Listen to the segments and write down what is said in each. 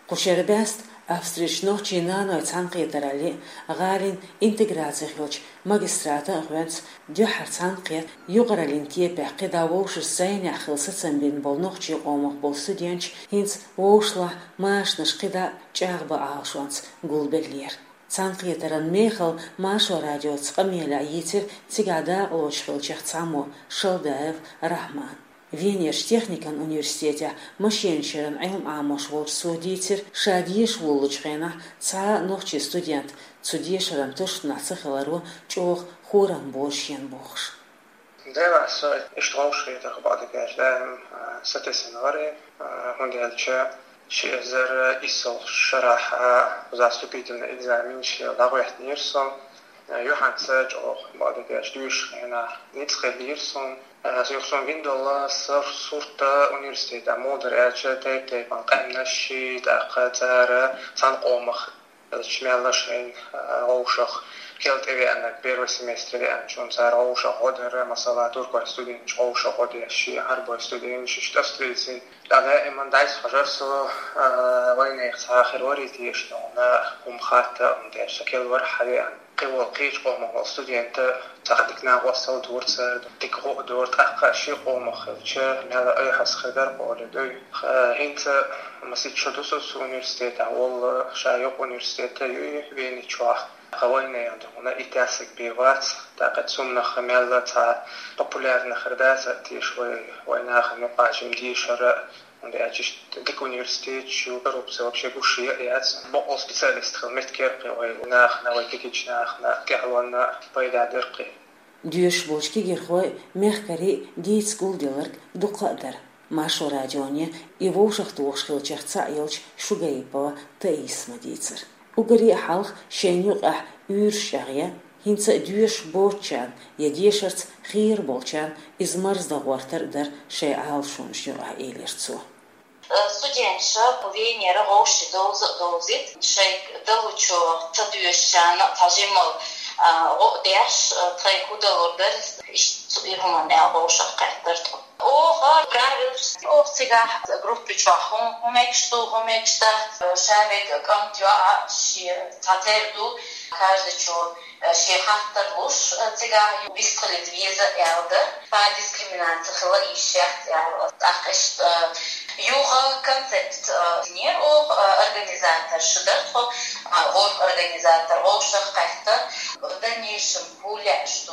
Кушербест австрич нохчинано цанқитерали غالين интеграциялж магистрата гвенц дюхарцанқият югаралинтие бэқидавош сайня хилсацан бин болнохчи омох бол студенч хинц вошла машнаш қида чарба аашванц гулбеллер цанқитеран мехал машо радио цқамела йитер цигада олшхилчах цамо шалдаев рахман Венеш техникан университете машиншерен илм амош волч судитер шадиш волчхена ца нохчи студент судишерен туш нацхалару чох хоран боршен бохш. Дела со иштроушхета хабадагаш сатесенаваре хундялча шезер исол шараха заступительный экзамен шел дагуятнирсон Johannes auch bei der Studierschena nicht gelesen. Also ich schon Windola surta Universität am Moderate tätig und Kannashi da Qatar Sanqomach schmelaschen auch Geld evennek первый семестр schon сар auch oder mesela Türk student auch oder shi harba student shtashtritsi da man dais hajarso وين يخسر وريتي شلون خاطه und der شكل ورحه قيش قوم student تاخدكنا وصل دورت تقرأ دورت أقاشي قوم خلش هذا أي حس خبر قولدي هنت مسيت شدوس universitet أول شايق universitet يبيني شوا خوينا عندنا إتاسك بيوات تاقد سمنا خمالة تا populярna خرداسة تيشوي وينا خمقاجم دي شرع und ich die Universität schon berufs вообще гуши я был специалист медкерпи nach герwana пайдадырқи дюш бочки герхой мехкари дит скулдилар дуқадар машо радионе и вошах туошхилчахца елч шугайпова таисмадицер угари халх шенюqa үршагя хинца дюш бочан ядешерц хир болчан измарздагвартар дар шей алшун шуа элерцу Студентша повинера гоши дозит шейк далучо тадюшана тажимол одеш трекуда ордер ирман элбоша кайтарт о хар правилс о сега группи чвахом хомекста шавек камтва ши татерду каждый чо ши хаттар луш сега вистрелит виза элдер па дискриминация хла ишят ахш Юга концепт не организатор шидер организатор волшах кайта в дальнейшем пуля что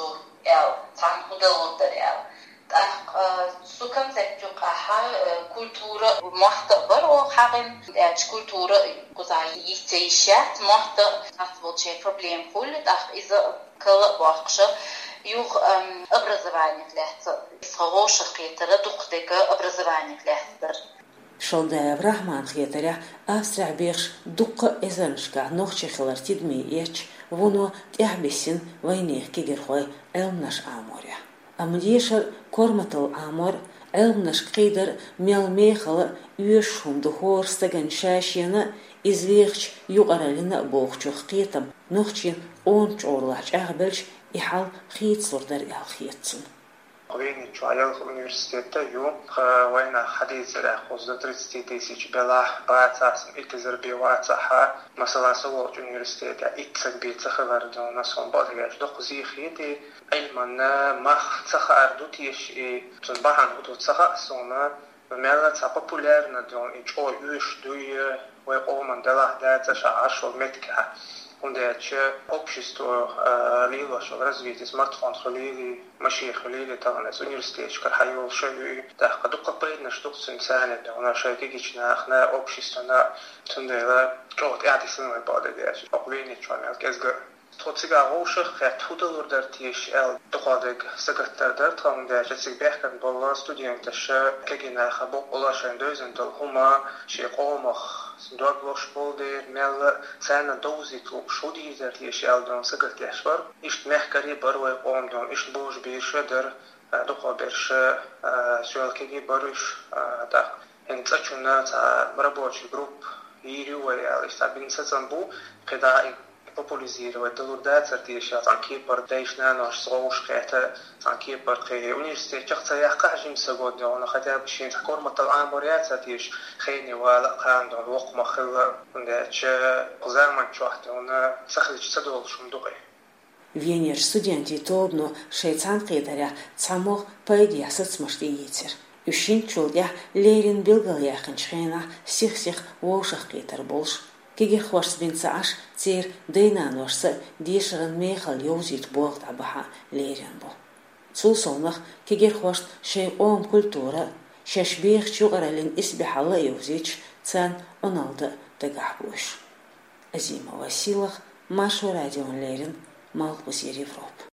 там куда лотерял так су концепт юкаха культура махтабар о хагин культура кузай исейшат махта асволче проблем пул так из кала бахша юг образование лехта сховоша китера дуктека образование лехтер Шалдаев Рахман хетаря Австрия беш дукка эзаншка нохче хилартид миеч воно тяхбесин войнех кигерхой элмнаш аморя амдешер корматал амор элмнаш кидер мелмехала юшум духорстаган шашена извехч югаралина бохчух китам нохчин он чорлач ахбелч ихал хитсурдар ялхитсун Войны чуаял университета ю война хадизера хозда 30 тысяч бела баатасым итезербиваца ха масала солоч университета итсак бицаха вардона сон бадгаш дохузи хити илманна мах цаха ардутиш и сон бахан хутут цаха сона мела ца популярна дон и чо юш дуе вой омандала дата шаашо метка Und der общество лилош развитие смартфон хлили машин хлили там на университете кархайол шоу да кадука пейна что сенсане да она шайкична ахна общество на тундела чот ятисын баде деш оклини чонал кезга тотсига ошах хат худалурдар тиш эл тухадыг секретардар там да часиг бэхкан болла студентташ кегина хабо олашан дөзентол хума шиқомах Douglas Polder mel sana dozi klub шудизер лиш элдон секретарш бар ишт мехкари барвай ондон ишт бош бишедер дохоберше сюалкеги барыш да энцачуна рабочий групп ирюя али стабинсацан бу когда популяризировать долурдаться тише анкипар дейшна наш сроушка это анкипар к университет чахцаяхка жим сегодня он хотя бы шин корматал амборяция тише хейни вала кандон вокмахыл че заман чухта он сахлич садол шумдугай Венер студенти тобно шейцан қидаря цамох пайдия сацмаштиетер. Ушин чуля лерин билгаляхын чхена сих-сих воушах қитар болш. Кегер хварс бинцааш цер дейнанорса дешран мехал йозит болт абаха лерин бол. Цул сонах кегер хварс шей ом культура шашбех чугаралин исбихала йозич цан оналда дагахбуш. Азима Василах, Машу Радион Лерин, Малпусир Европа.